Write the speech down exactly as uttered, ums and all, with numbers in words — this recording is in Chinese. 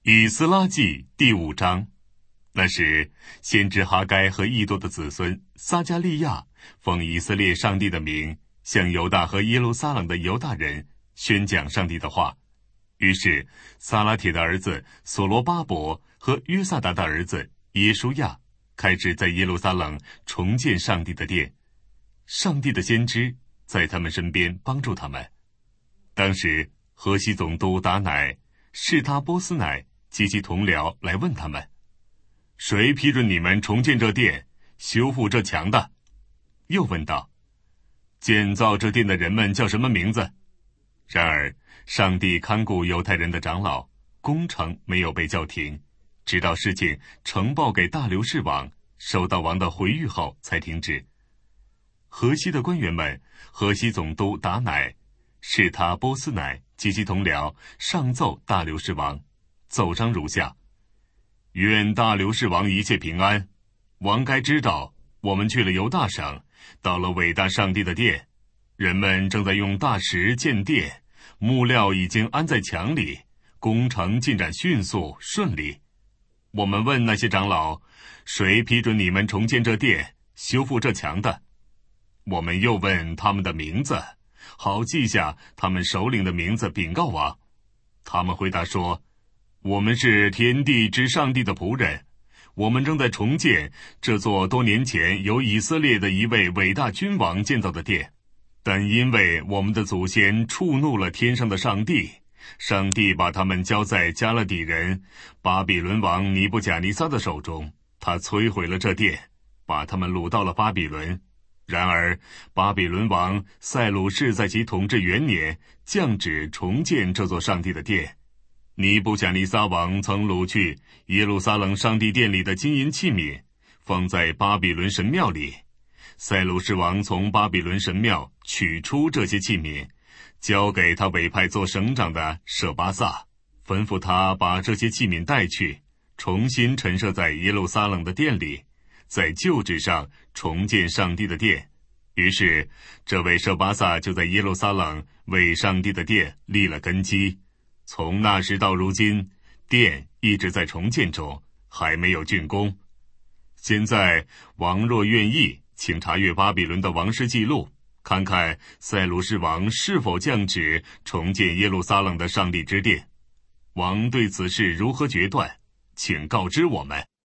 以斯拉记第五章。那时，先知哈该和义多的子孙撒迦利亚奉以色列上帝的名，向犹大和耶路撒冷的犹大人宣讲上帝的话。于是，撒拉铁的儿子所罗巴伯和约萨达的儿子耶书亚开始在耶路撒冷重建上帝的殿。上帝的先知在他们身边帮助他们。当时，河西总督达乃、士他波斯乃及其同僚来问他们：谁批准你们重建这殿，修复这墙的？又问道：建造这殿的人们叫什么名字？然而上帝看顾犹太人的长老，工程没有被叫停，直到事情呈报给大流士王，收到王的回谕后才停止。河西的官员们，河西总督达乃、士他波斯乃及其同僚上奏大流士王，奏章如下：愿大流士王一切平安。王该知道，我们去了犹大省，到了伟大上帝的殿，人们正在用大石建殿，木料已经安在墙里，工程进展迅速顺利。我们问那些长老：谁批准你们重建这殿，修复这墙的？我们又问他们的名字，好记下他们首领的名字，禀告王。他们回答说：我们是天地之上帝的仆人，我们正在重建这座多年前由以色列的一位伟大君王建造的殿，但因为我们的祖先触怒了天上的上帝，上帝把他们交在加勒底人巴比伦王尼布甲尼撒的手中，他摧毁了这殿，把他们掳到了巴比伦。然而巴比伦王塞鲁士在其统治元年降旨重建这座上帝的殿。尼布甲尼撒王曾掳去耶路撒冷上帝殿里的金银器皿，放在巴比伦神庙里。塞鲁士王从巴比伦神庙取出这些器皿，交给他委派做省长的舍巴萨，吩咐他把这些器皿带去，重新陈设在耶路撒冷的殿里，在旧址上重建上帝的殿。于是这位舍巴萨就在耶路撒冷为上帝的殿立了根基。从那时到如今，殿一直在重建中，还没有竣工。现在王若愿意，请查阅巴比伦的王室记录，看看塞鲁士王是否降旨重建耶路撒冷的上帝之殿。王对此事如何决断，请告知我们。